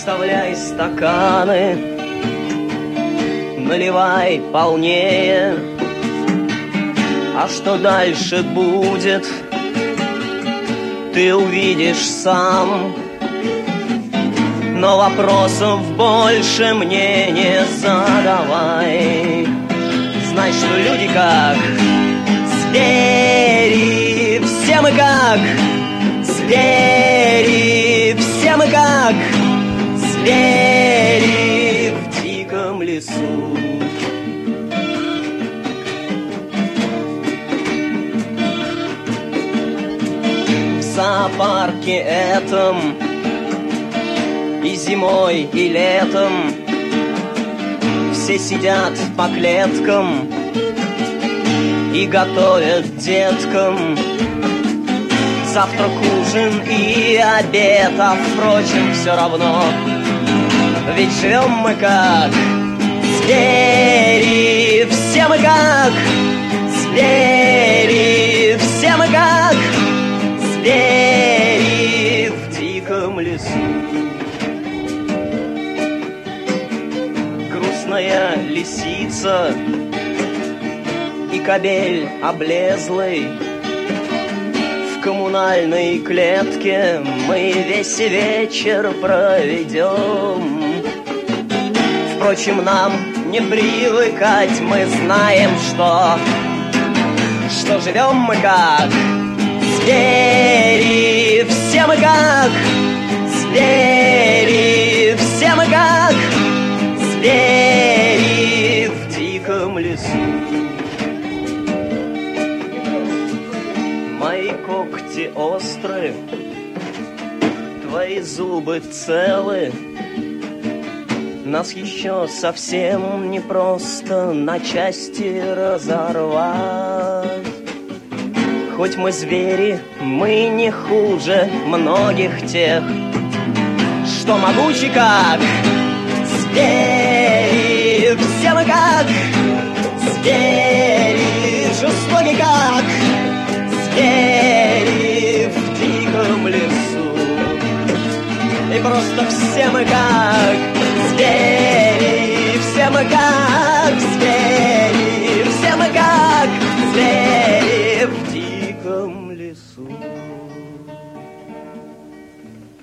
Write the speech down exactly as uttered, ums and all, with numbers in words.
Расставляй стаканы, наливай полнее. А что дальше будет, ты увидишь сам. Но вопросов больше мне не задавай. Знай, что люди как звери, все мы как звери, все мы как звери в диком лесу. В зоопарке этом и зимой, и летом все сидят по клеткам и готовят деткам завтрак, ужин и обед. А впрочем, все равно, ведь живем мы как звери, все мы как звери, все мы как звери в диком лесу. Грустная лисица и кобель облезлый в коммунальной клетке мы весь вечер проведем. Впрочем, нам не привыкать, мы знаем, что что живем мы как звери, все мы как звери, все мы как звери в диком лесу. Мои когти острые, твои зубы целы. Нас еще совсем не просто на части разорвать. Хоть мы звери, мы не хуже многих тех, что могучи как звери, все мы как звери, жестоки как звери в диком лесу. И просто все мы как звери, все мы как звери, все мы как звери.